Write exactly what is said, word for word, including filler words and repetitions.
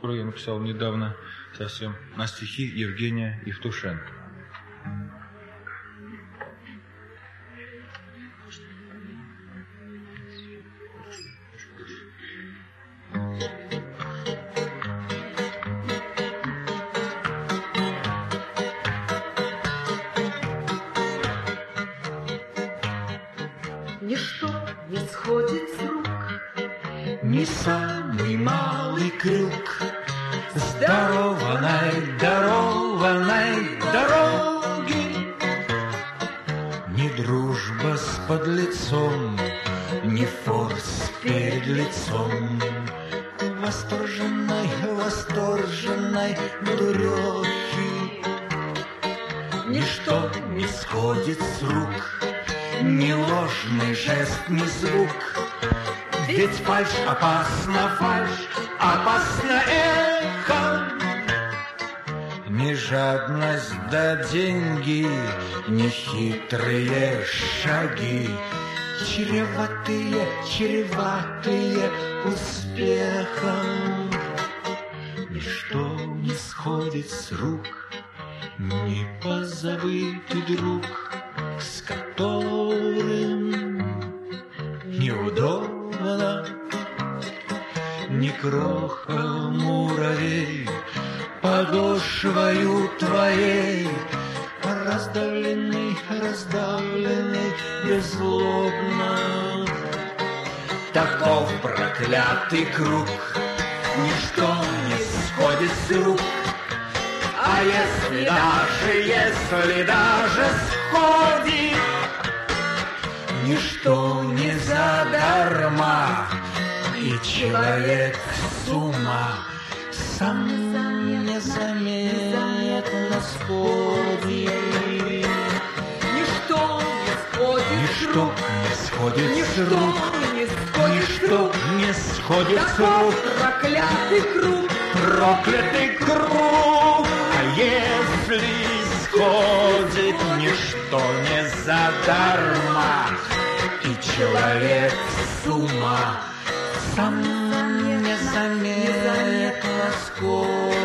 которую я написал недавно совсем на стихи Евгения Евтушенко. Ничто не сходит с рук, ни самый малый крюк здорованной, дарованной дороги, ни дружба с подлецом, ни форс перед лицом восторженной, восторженной дурехи. Ничто не сходит с рук, ни ложный жест, ни звук. Ведь фальшь опасна, фальшь опасна эхо. Ни жадность да деньги, ни хитрые шаги, чреватые, чреватые успехом. Ничто не сходит с рук, ни позабытый друг, с которым неудобно, ни кроха муравей подошвою твоей раздавленный, раздавленный беззлобно. Таков проклятый круг, ничто не сходит с рук. А если даже, если даже сходит, ничто не задарма, и человек с ума сам незаметно сходит. Ничто не сходит, ничто не сходит с ничто рук, не сходит с ничто рук. не сходит с Таков рук. проклятый круг, Проклятый круг, а если сходит, ничто не задарма, и человек с ума сам незаметно сходит.